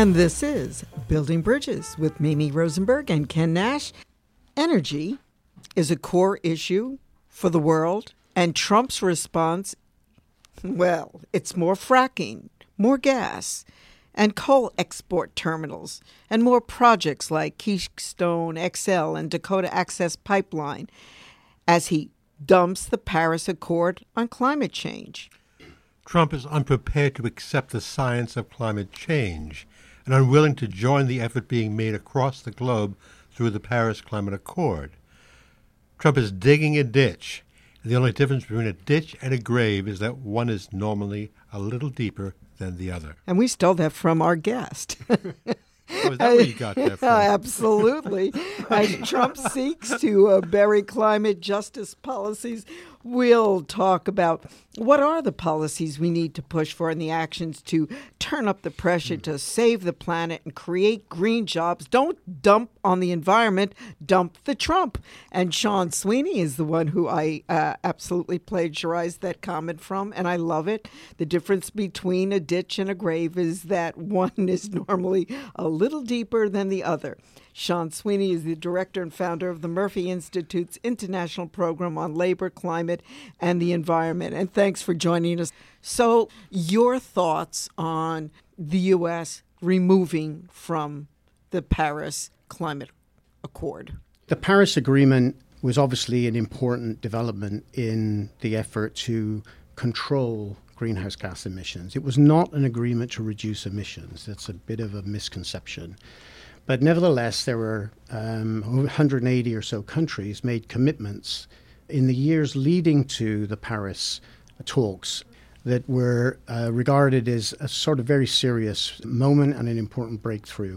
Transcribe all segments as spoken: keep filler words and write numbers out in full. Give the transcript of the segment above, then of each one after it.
And this is Building Bridges with Mimi Rosenberg and Ken Nash. Energy is a core issue for the world, and Trump's response, well, it's more fracking, more gas, and coal export terminals, and more projects like Keystone X L and Dakota Access Pipeline, as he dumps the Paris Accord on climate change. Trump is unprepared to accept the science of climate change and unwilling to join the effort being made across the globe through the Paris Climate Accord. Trump is digging a ditch, and the only difference between a ditch and a grave is that one is normally a little deeper than the other. And we stole that from our guest. Oh, is that where you got that from? Absolutely. As Trump seeks to uh, bury climate justice policies, we'll talk about what are the policies we need to push for and the actions to turn up the pressure to save the planet and create green jobs. Don't dump on the environment, dump the Trump. And Sean Sweeney is the one who I uh, absolutely plagiarized that comment from, and I love it. The difference between a ditch and a grave is that one is normally a little deeper than the other. Sean Sweeney is the director and founder of the Murphy Institute's International Program on Labor, Climate, and the Environment. And thanks for joining us. So, your thoughts on the U S removing from the Paris Climate Accord? The Paris Agreement was obviously an important development in the effort to control greenhouse gas emissions. It was not an agreement to reduce emissions. That's a bit of a misconception. But nevertheless, there were um, one hundred eighty or so countries made commitments in the years leading to the Paris talks that were uh, regarded as a sort of very serious moment and an important breakthrough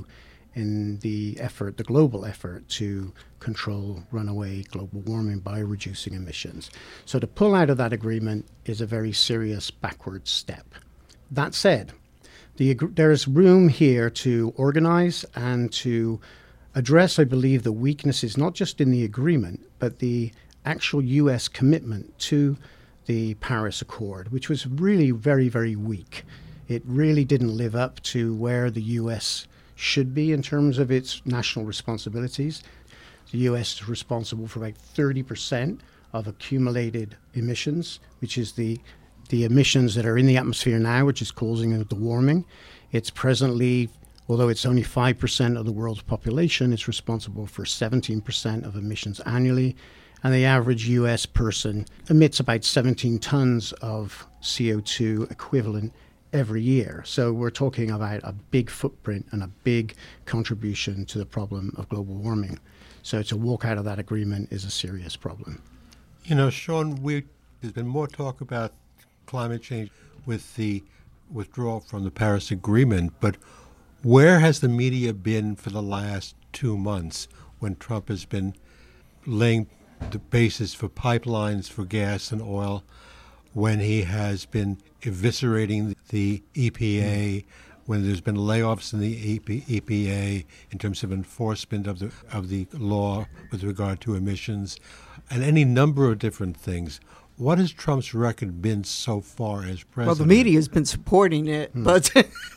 in the effort, the global effort to control runaway global warming by reducing emissions. So to pull out of that agreement is a very serious backward step. That said, The, there is room here to organize and to address, I believe, the weaknesses, not just in the agreement, but the actual U S commitment to the Paris Accord, which was really very, very weak. It really didn't live up to where the U S should be in terms of its national responsibilities. The U S is responsible for about thirty percent of accumulated emissions, which is the the emissions that are in the atmosphere now, which is causing the warming. It's presently, although it's only five percent of the world's population, it's responsible for seventeen percent of emissions annually. And the average U S person emits about seventeen tons of C O two equivalent every year. So we're talking about a big footprint and a big contribution to the problem of global warming. So to walk out of that agreement is a serious problem. You know, Sean, we, there's been more talk about climate change with the withdrawal from the Paris Agreement, but where has the media been for the last two months when Trump has been laying the basis for pipelines for gas and oil, when he has been eviscerating the E P A, when there's been layoffs in the E P A in terms of enforcement of the of the law with regard to emissions, and any number of different things? What has Trump's record been so far as president? Well, the media has been supporting it, hmm. but...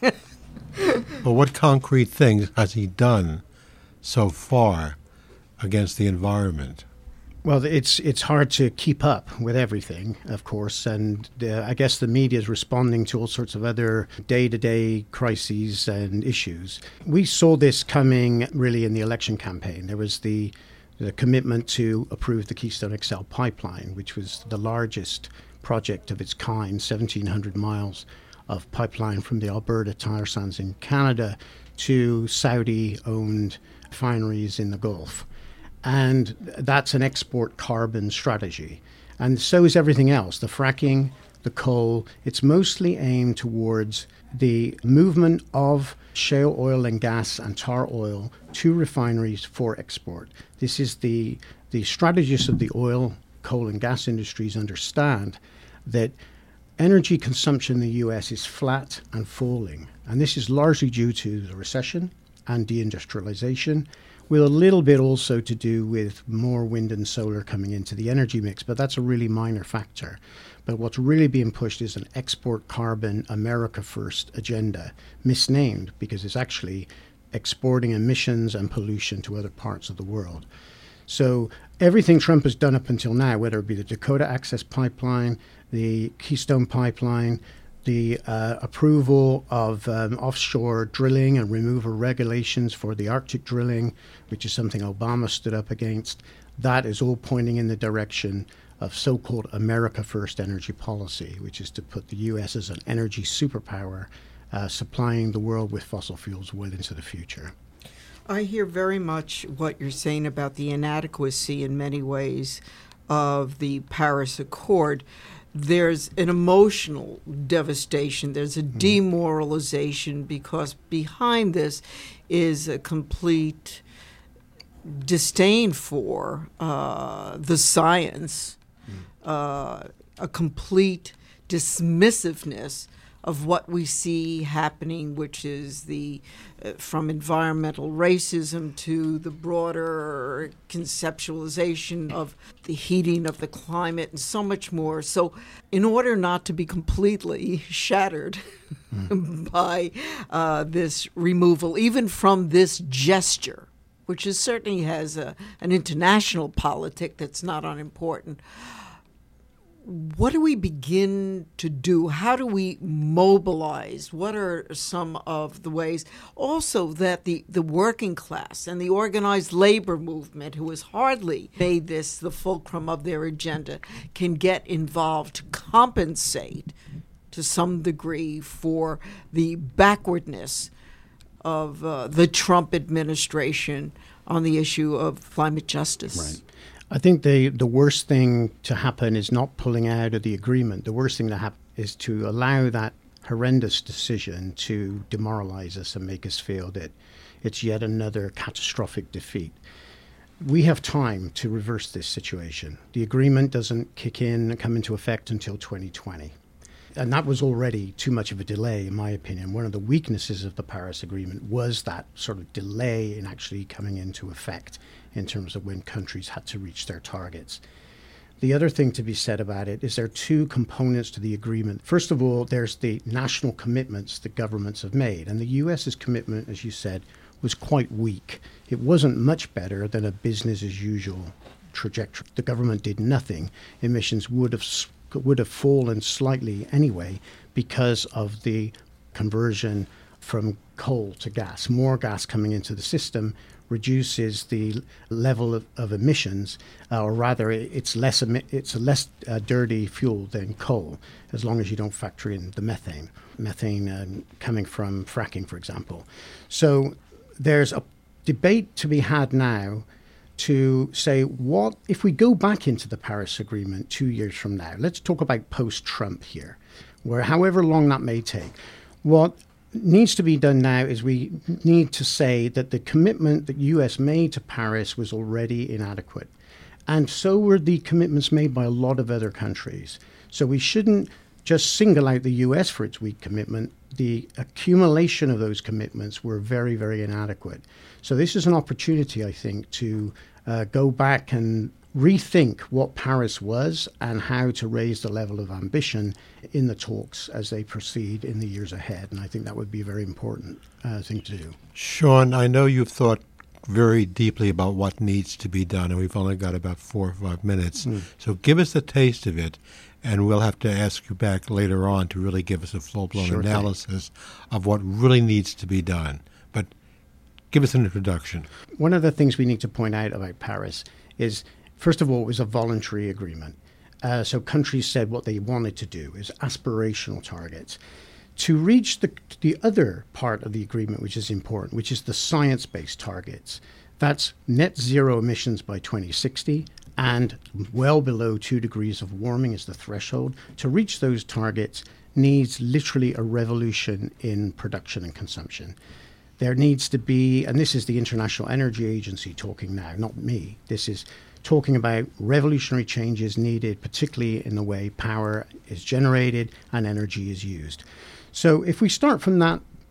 But what concrete things has he done so far against the environment? Well, it's it's hard to keep up with everything, of course, and uh, I guess the media is responding to all sorts of other day-to-day crises and issues. We saw this coming really in the election campaign. There was the the commitment to approve the Keystone X L pipeline, which was the largest project of its kind, seventeen hundred miles of pipeline from the Alberta tar sands in Canada to Saudi-owned refineries in the Gulf. And that's an export carbon strategy. And so is everything else, the fracking, the coal. It's mostly aimed towards the movement of shale oil and gas and tar oil to refineries for export. This is the, the strategists of the oil, coal and gas industries understand that energy consumption in the U S is flat and falling. And this is largely due to the recession and deindustrialization. with a little bit also to do with more wind and solar coming into the energy mix, but that's a really minor factor. But what's really being pushed is an export carbon America first agenda, misnamed because it's actually exporting emissions and pollution to other parts of the world. So everything Trump has done up until now, whether it be the Dakota Access Pipeline, the Keystone Pipeline, the uh, approval of um, offshore drilling and removal regulations for the Arctic drilling, which is something Obama stood up against, that is all pointing in the direction of so-called America First energy policy, which is to put the U S as an energy superpower, uh, supplying the world with fossil fuels well into the future. I hear very much what you're saying about the inadequacy in many ways of the Paris Accord. There's an emotional devastation. There's a demoralization because behind this is a complete disdain for uh, the science, uh, a complete dismissiveness of what we see happening, which is the uh, from environmental racism to the broader conceptualization of the heating of the climate and so much more. So in order not to be completely shattered mm. by uh, this removal, even from this gesture, which is certainly has a, an international politic that's not unimportant, what do we begin to do? How do we mobilize? What are some of the ways also that the, the working class and the organized labor movement, who has hardly made this the fulcrum of their agenda, can get involved to compensate to some degree for the backwardness of uh, the Trump administration on the issue of climate justice? Right. I think the, the worst thing to happen is not pulling out of the agreement. The worst thing to happen is to allow that horrendous decision to demoralize us and make us feel that it's yet another catastrophic defeat. We have time to reverse this situation. The agreement doesn't kick in and come into effect until twenty twenty. And that was already too much of a delay, in my opinion. One of the weaknesses of the Paris Agreement was that sort of delay in actually coming into effect in terms of when countries had to reach their targets. The other thing to be said about it is there are two components to the agreement. First of all, there's the national commitments that governments have made. And the U S's commitment, as you said, was quite weak. It wasn't much better than a business as usual trajectory. The government did nothing. Emissions would have would have fallen slightly anyway because of the conversion from coal to gas. More gas coming into the system reduces the level of, of emissions, uh, or rather it's less emi- it's a less uh, dirty fuel than coal, as long as you don't factor in the methane, methane um, coming from fracking, for example. So there's a debate to be had now to say, what if we go back into the Paris Agreement two years from now? Let's talk about post-Trump here, where however long that may take. What needs to be done now is we need to say that the commitment that U S made to Paris was already inadequate. And so were the commitments made by a lot of other countries. So we shouldn't just single out the U S for its weak commitment. The accumulation of those commitments were very, very inadequate. So this is an opportunity, I think, to uh, go back and rethink what Paris was and how to raise the level of ambition in the talks as they proceed in the years ahead. And I think that would be a very important uh, thing to do. Sean, I know you've thought very deeply about what needs to be done, and we've only got about four or five minutes. Mm. So give us a taste of it, and we'll have to ask you back later on to really give us a full-blown sure analysis thing. Of what really needs to be done. But give us an introduction. One of the things we need to point out about Paris is, first of all, it was a voluntary agreement. Uh, so countries said what they wanted to do is aspirational targets. To reach the, the other part of the agreement, which is important, which is the science-based targets, that's net zero emissions by twenty sixty and well below two degrees of warming is the threshold. To reach those targets needs literally a revolution in production and consumption. There needs to be, and this is the International Energy Agency talking now, not me, this is talking about revolutionary changes needed, particularly in the way power is generated and energy is used. So if we start from that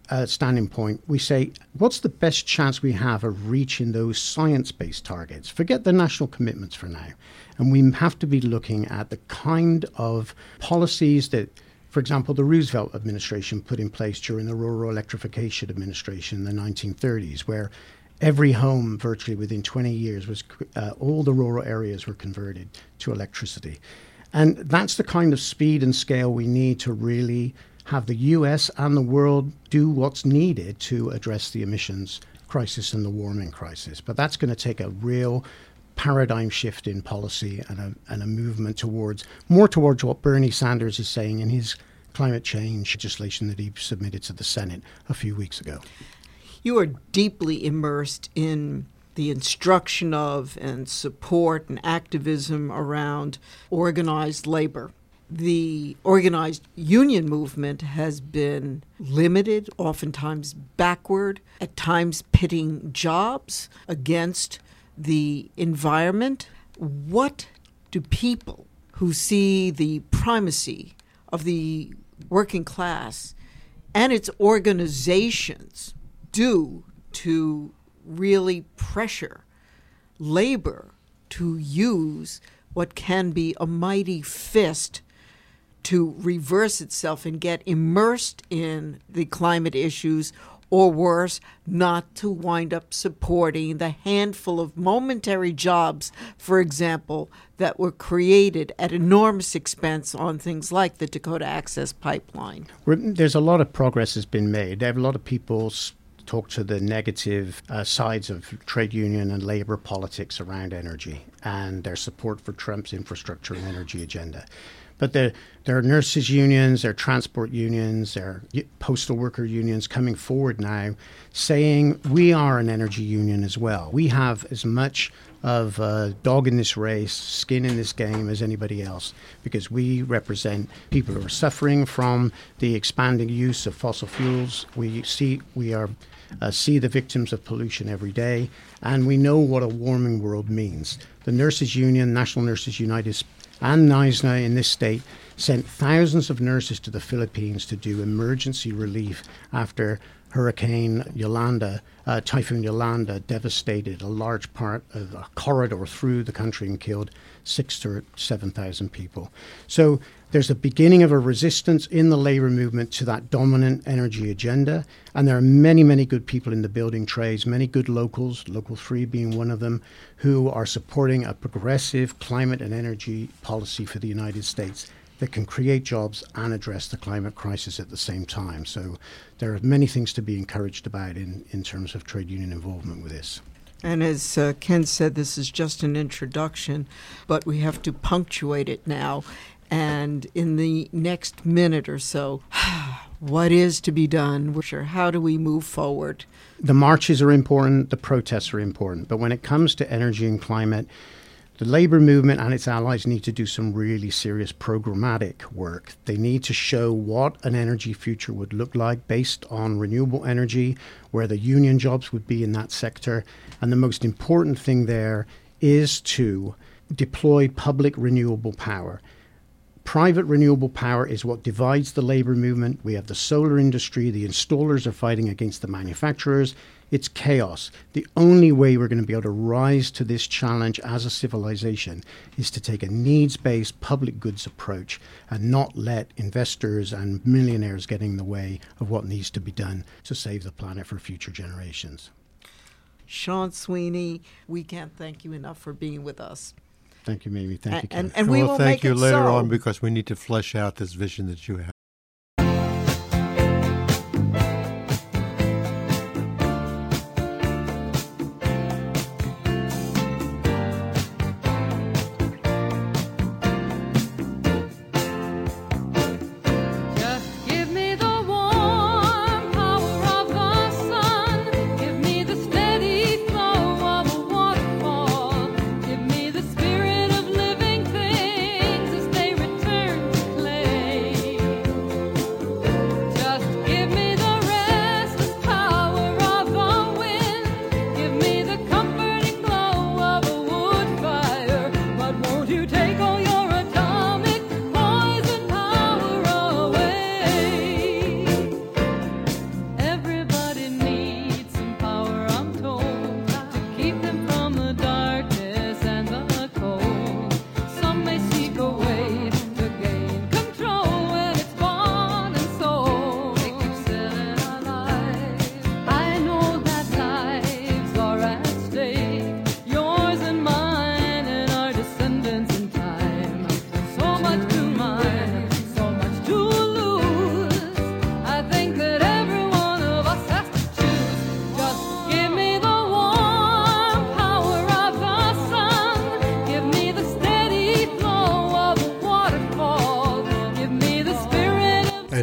uh, standing point, we say, what's the best chance we have of reaching those science-based targets? Forget the national commitments for now. And we have to be looking at the kind of policies that, for example, the Roosevelt administration put in place during the Rural Electrification Administration in the nineteen thirties, where every home virtually within twenty years was, uh, all the rural areas were converted to electricity. And that's the kind of speed and scale we need to really have the U S and the world do what's needed to address the emissions crisis and the warming crisis. But that's going to take a real paradigm shift in policy and a, and a movement towards, more towards what Bernie Sanders is saying in his climate change legislation that he submitted to the Senate a few weeks ago. You are deeply immersed in the instruction of and support and activism around organized labor. The organized union movement has been limited, oftentimes backward, at times pitting jobs against the environment. What do people who see the primacy of the working class and its organizations do to really pressure labor to use what can be a mighty fist to reverse itself and get immersed in the climate issues, or worse, not to wind up supporting the handful of momentary jobs, for example, that were created at enormous expense on things like the Dakota Access Pipeline? There's a lot of progress has been made. There have a lot of people talk to the negative uh, sides of trade union and labor politics around energy and their support for Trump's infrastructure and energy agenda. But there, there are nurses unions, there are transport unions, there are postal worker unions coming forward now saying we are an energy union as well. We have as much of a dog in this race, skin in this game as anybody else, because we represent people who are suffering from the expanding use of fossil fuels. We see we are uh, see the victims of pollution every day, and we know what a warming world means. The Nurses Union, National Nurses United, and NISNA in this state sent thousands of nurses to the Philippines to do emergency relief after Hurricane Yolanda, uh, Typhoon Yolanda, devastated a large part of a corridor through the country and killed six to seven thousand people. So there's a beginning of a resistance in the labor movement to that dominant energy agenda, and there are many, many good people in the building trades, many good locals, Local three being one of them, who are supporting a progressive climate and energy policy for the United States that can create jobs and address the climate crisis at the same time. So there are many things to be encouraged about in, in terms of trade union involvement with this. And as uh, Ken said, this is just an introduction, but we have to punctuate it now. And in the next minute or so, what is to be done? How do we move forward? The marches are important, the protests are important. But when it comes to energy and climate, the labor movement and its allies need to do some really serious programmatic work. They need to show what an energy future would look like based on renewable energy, where the union jobs would be in that sector. And the most important thing there is to deploy public renewable power. Private renewable power is what divides the labor movement. We have the solar industry. The installers are fighting against the manufacturers. It's chaos. The only way we're going to be able to rise to this challenge as a civilization is to take a needs-based public goods approach and not let investors and millionaires get in the way of what needs to be done to save the planet for future generations. Sean Sweeney, we can't thank you enough for being with us. Thank you, Mamie. Thank and, you, Ken. And, and we well, will thank make you it later so. on, because we need to flesh out this vision that you have.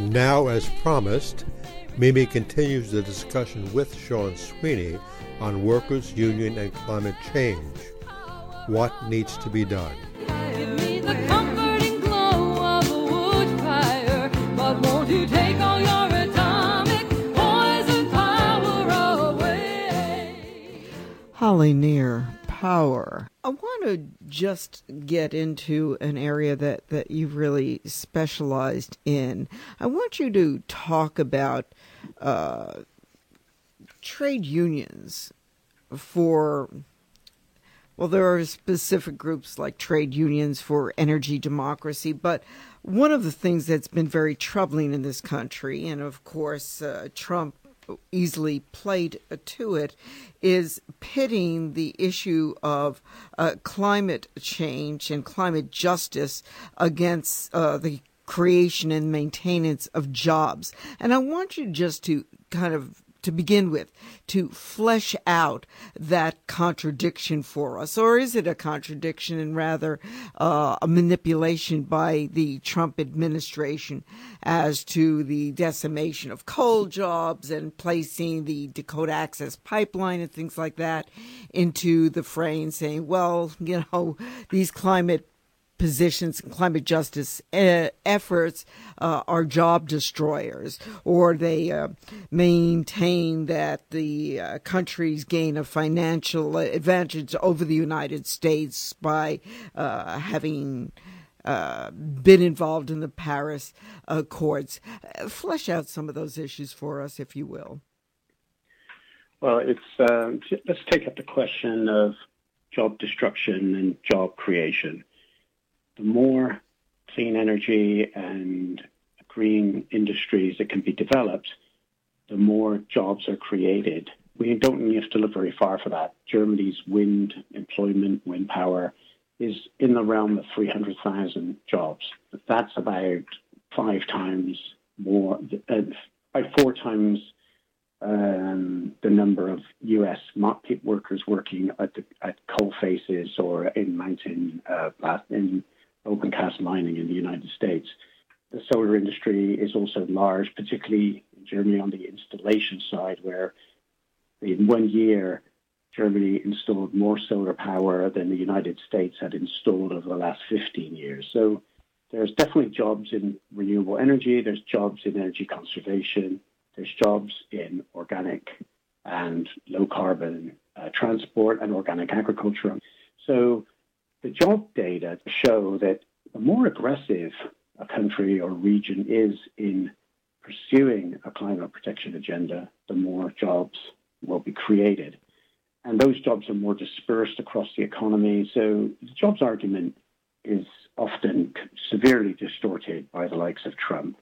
And now, as promised, Mimi continues the discussion with Sean Sweeney on workers, union, and climate change. What needs to be done? Give me the comforting glow of a wood fire, but won't you take all your atomic poison power away? Holly Near, Power. I want to just get into an area that, that you've really specialized in. I want you to talk about uh, trade unions for, well, there are specific groups like trade unions for energy democracy, but one of the things that's been very troubling in this country, and of course uh, Trump easily played to it, is pitting the issue of uh, climate change and climate justice against uh, the creation and maintenance of jobs. And I want you just to kind of, to begin with, to flesh out that contradiction for us. Or is it a contradiction and rather uh, a manipulation by the Trump administration as to the decimation of coal jobs and placing the Dakota Access Pipeline and things like that into the fray and saying, well, you know, these climate positions and climate justice uh, efforts uh, are job destroyers, or they uh, maintain that the uh, countries gain a financial advantage over the United States by uh, having uh, been involved in the Paris Accords. Uh, flesh out some of those issues for us, if you will. Well, it's um, let's take up the question of job destruction and job creation. The more clean energy and green industries that can be developed, the more jobs are created. We don't have to look very far for that. Germany's wind employment, wind power, is in the realm of three hundred thousand jobs. That's about five times more, uh, by four times um, the number of U S market workers working at, the, at coal faces or in mountain uh, in open cast mining in the United States. The solar industry is also large, particularly in Germany on the installation side, where in one year, Germany installed more solar power than the United States had installed over the last fifteen years. So there's definitely jobs in renewable energy, there's jobs in energy conservation, there's jobs in organic and low carbon uh, transport and organic agriculture. So the job data show that the more aggressive a country or region is in pursuing a climate protection agenda, the more jobs will be created. And those jobs are more dispersed across the economy. So the jobs argument is often severely distorted by the likes of Trump.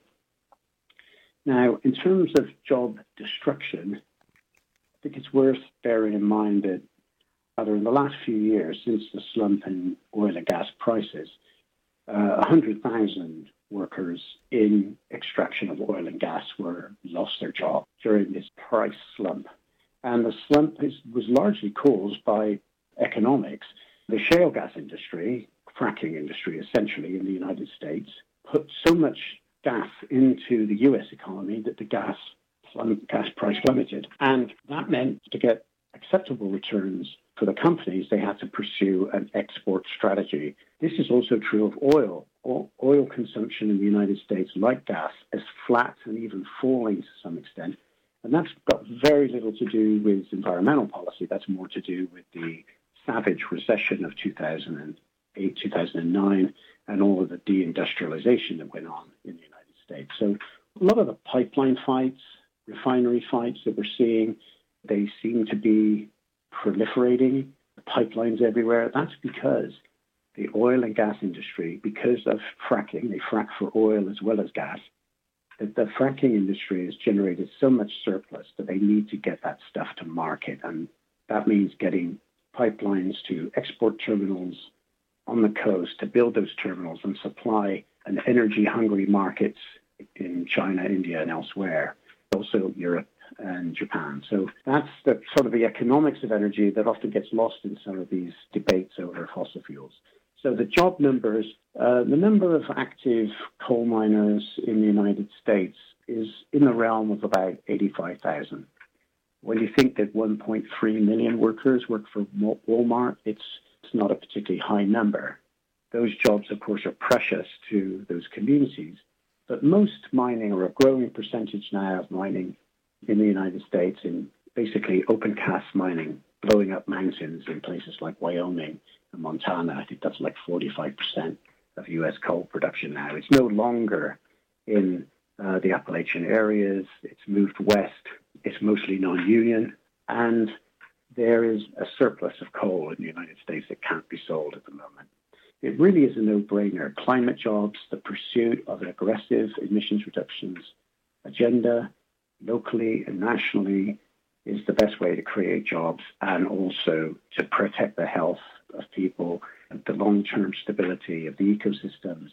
Now, in terms of job destruction, I think it's worth bearing in mind that rather in the last few years, since the slump in oil and gas prices, uh, one hundred thousand workers in extraction of oil and gas were lost their job during this price slump. And the slump is, was largely caused by economics. The shale gas industry, fracking industry essentially in the United States, put so much gas into the U S economy that the gas, gas price plummeted. And that meant to get acceptable returns for the companies, they had to pursue an export strategy. This is also true of oil. Oil consumption in the United States, like gas, is flat and even falling to some extent. And that's got very little to do with environmental policy. That's more to do with the savage recession of two thousand eight, two thousand nine, and all of the deindustrialization that went on in the United States. So a lot of the pipeline fights, refinery fights that we're seeing, they seem to be proliferating, pipelines everywhere. That's because the oil and gas industry, because of fracking, they frack for oil as well as gas, that the fracking industry has generated so much surplus that they need to get that stuff to market. And that means getting pipelines to export terminals on the coast to build those terminals and supply an energy-hungry markets in China, India, and elsewhere, also Europe and Japan. So that's the sort of the economics of energy that often gets lost in some of these debates over fossil fuels. So the job numbers, uh, the number of active coal miners in the United States is in the realm of about eighty-five thousand. When you think that one point three million workers work for Walmart, it's, it's not a particularly high number. Those jobs, of course, are precious to those communities. But most mining, or a growing percentage now of mining in the United States, in basically open cast mining, blowing up mountains in places like Wyoming and Montana. I think that's like forty-five percent of U S coal production now. It's no longer in uh, the Appalachian areas. It's moved west. It's mostly non-union. And there is a surplus of coal in the United States that can't be sold at the moment. It really is a no-brainer. Climate jobs, the pursuit of an aggressive emissions reductions agenda, locally and nationally, is the best way to create jobs and also to protect the health of people, and the long-term stability of the ecosystems,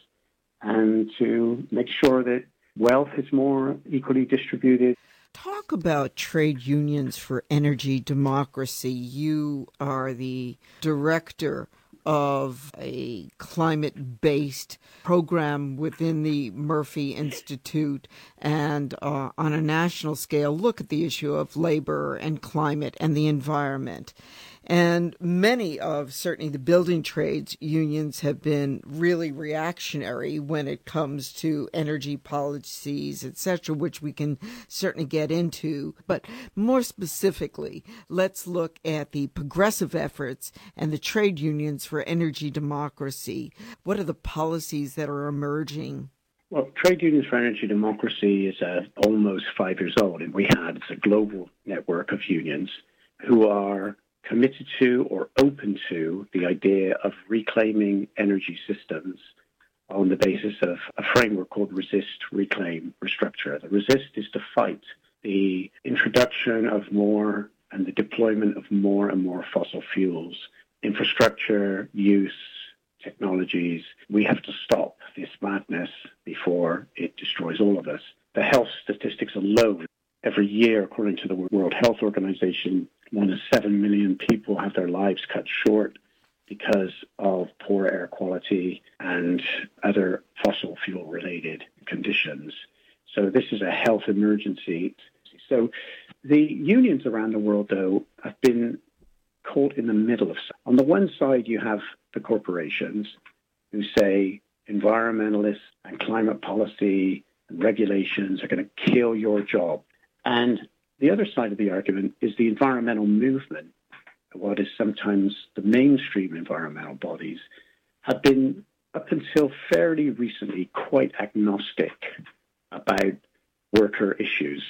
and to make sure that wealth is more equally distributed. Talk about trade unions for energy democracy. You are the director of a climate-based program within the Murphy Institute, and uh, on a national scale look at the issue of labor and climate and the environment. And many of, certainly the building trades unions have been really reactionary when it comes to energy policies, et cetera, which we can certainly get into. But more specifically, let's look at the progressive efforts and the trade unions for energy democracy. What are the policies that are emerging? Well, Trade Unions for Energy Democracy is uh, almost five years old, and we had it's a global network of unions who are committed to or open to the idea of reclaiming energy systems on the basis of a framework called Resist, Reclaim, Restructure. The resist is to fight the introduction of more and the deployment of more and more fossil fuels, infrastructure, use, technologies. We have to stop this madness before it destroys all of us. The health statistics alone, every year, according to the World Health Organization, one in seven million people have their lives cut short because of poor air quality and other fossil fuel-related conditions. So this is a health emergency. So the unions around the world, though, have been caught in the middle of. On the one side, you have the corporations who say environmentalists and climate policy and regulations are going to kill your job. And the other side of the argument is the environmental movement, what is sometimes the mainstream environmental bodies, have been, up until fairly recently, quite agnostic about worker issues.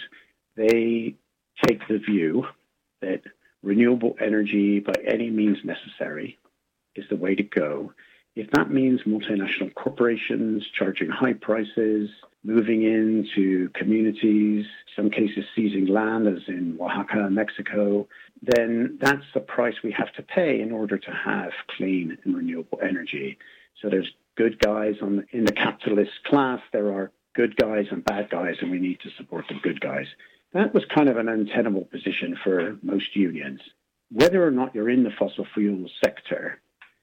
They take the view that renewable energy by any means necessary is the way to go. If that means multinational corporations charging high prices, moving into communities, some cases seizing land, as in Oaxaca, Mexico, then that's the price we have to pay in order to have clean and renewable energy. So there's good guys on the, in the capitalist class, there are good guys and bad guys, and we need to support the good guys. That was kind of an untenable position for most unions. Whether or not you're in the fossil fuel sector,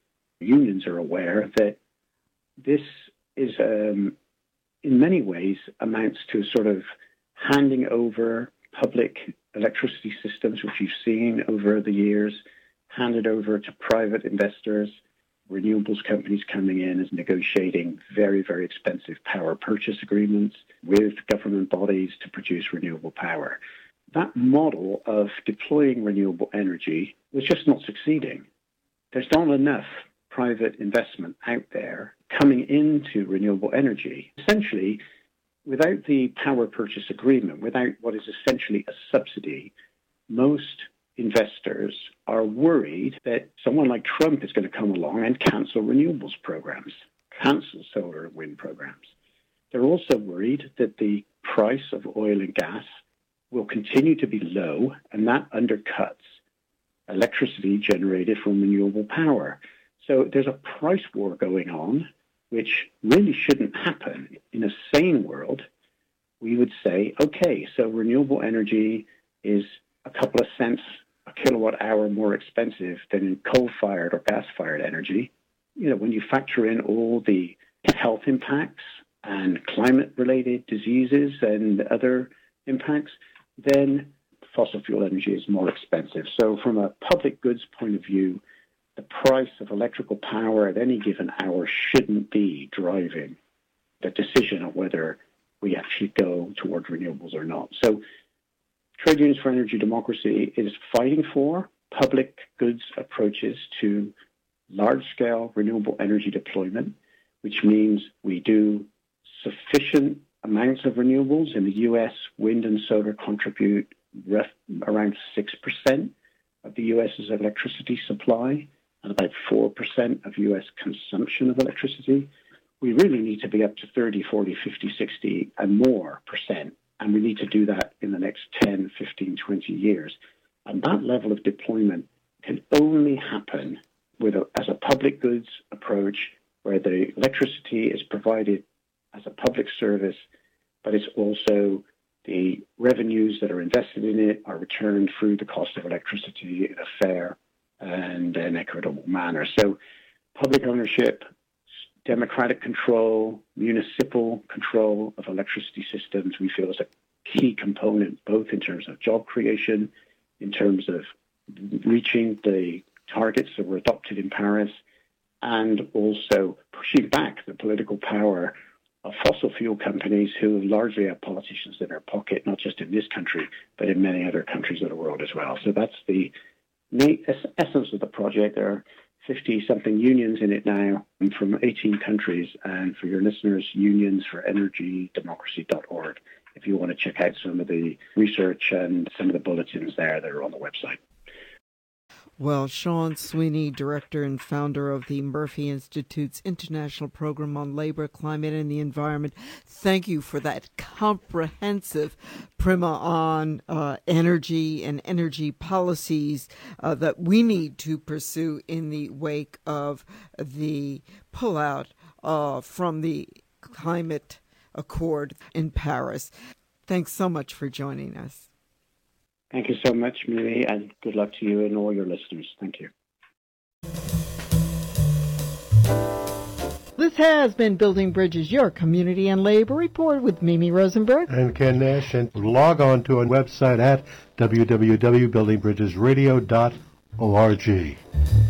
unions are aware that this is, um, in many ways, amounts to sort of handing over public electricity systems, which you've seen over the years, handed over to private investors, renewables companies coming in as negotiating very, very expensive power purchase agreements with government bodies to produce renewable power. That model of deploying renewable energy was just not succeeding. There's not enough private investment out there coming into renewable energy. Essentially, without the power purchase agreement, without what is essentially a subsidy, most investors are worried that someone like Trump is going to come along and cancel renewables programs, cancel solar and wind programs. They're also worried that the price of oil and gas will continue to be low, and that undercuts electricity generated from renewable power. So there's a price war going on, which really shouldn't happen. In a sane world, we would say, okay, so renewable energy is a couple of cents a kilowatt hour more expensive than in coal-fired or gas-fired energy. you know, when you factor in all the health impacts and climate-related diseases and other impacts, then fossil fuel energy is more expensive. So from a public goods point of view, the price of electrical power at any given hour shouldn't be driving the decision of whether we actually go toward renewables or not. So Trade Unions for Energy Democracy is fighting for public goods approaches to large-scale renewable energy deployment, which means we do sufficient amounts of renewables. In the U S, wind and solar contribute ref, around six percent of the US's electricity supply and about four percent of U S consumption of electricity. We really need to be up to thirty, forty, fifty, sixty and more percent. And we need to do that in the next ten, fifteen, twenty years. And that level of deployment can only happen with a, as a public goods approach where the electricity is provided as a public service, but it's also the revenues that are invested in it are returned through the cost of electricity in a fair and an equitable manner. So public ownership, democratic control, municipal control of electricity systems, we feel is a key component, both in terms of job creation, in terms of reaching the targets that were adopted in Paris, and also pushing back the political power of fossil fuel companies who largely have politicians in their pocket, not just in this country, but in many other countries of the world as well. So that's the main essence of the project. There are fifty-something unions in it now from eighteen countries. And for your listeners, unions for energy democracy dot org, if you want to check out some of the research and some of the bulletins there that are on the website. Well, Sean Sweeney, director and founder of the Murphy Institute's International Program on Labor, Climate, and the Environment, thank you for that comprehensive primer on uh, energy and energy policies uh, that we need to pursue in the wake of the pullout uh, from the climate accord in Paris. Thanks so much for joining us. Thank you so much, Marie, and good luck to you and all your listeners. Thank you. This has been Building Bridges, your community and labor report with Mimi Rosenberg and Ken Nash. And log on to our website at w w w dot building bridges radio dot org.